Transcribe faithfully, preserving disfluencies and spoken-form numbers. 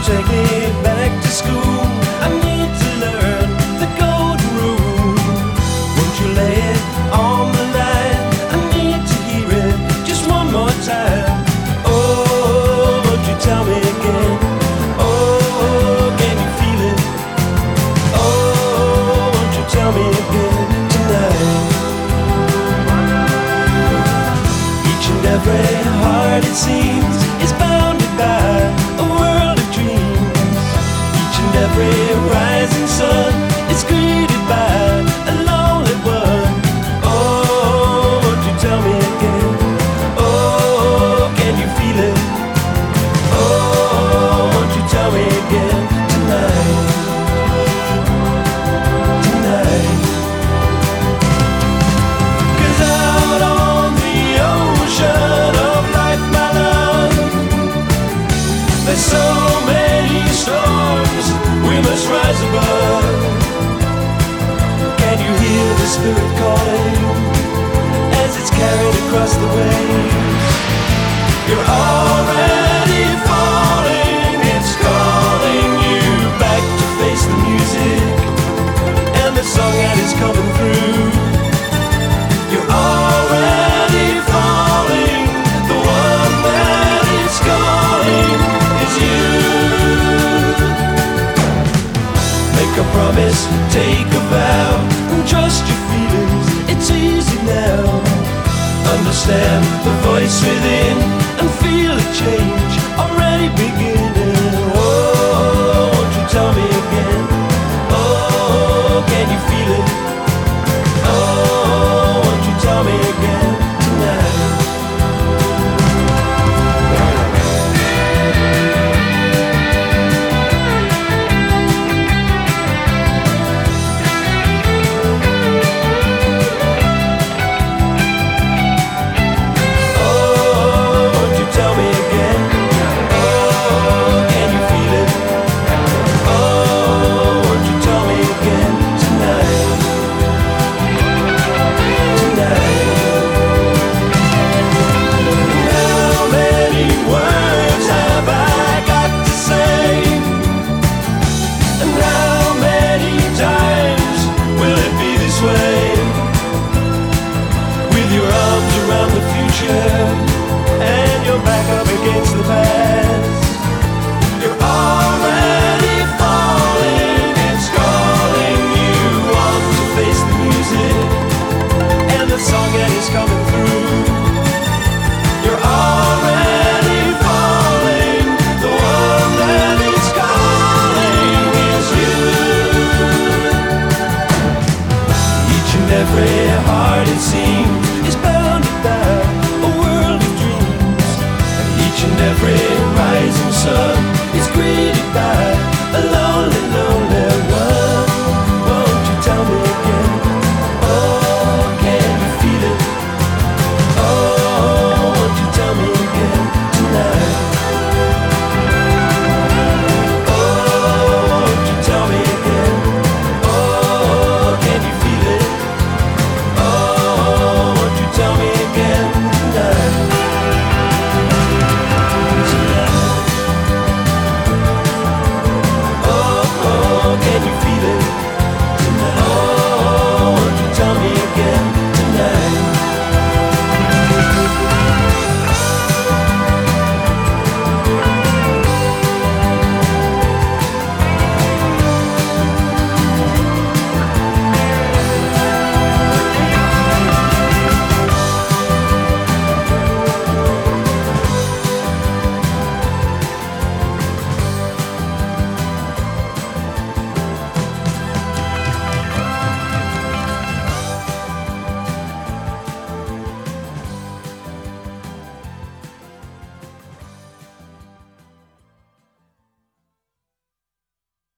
take me back to school. I need to learn the golden rule. Won't you lay it on the line? I need to hear it just one more time. Oh, won't you tell me again? Oh, can you feel it? Oh, won't you tell me again tonight? Each and every heart, it seems, is bounded by a world of dreams. Each and every rising sun is greeted by a lonely one. Oh, won't you tell me again? Oh, can you feel it? Oh, won't you tell me again tonight? Tonight. 'Cause out on the ocean of life, my love, there's so many storms we must rise above. Can you hear the spirit calling as it's carried across the waves? You're already falling, it's calling you back to face the music and the song that is coming through. You're already falling, the one that is calling is you. Make a promise, take a vow, and trust your feelings, it's easy now. Understand the voice within and feel a change already begin.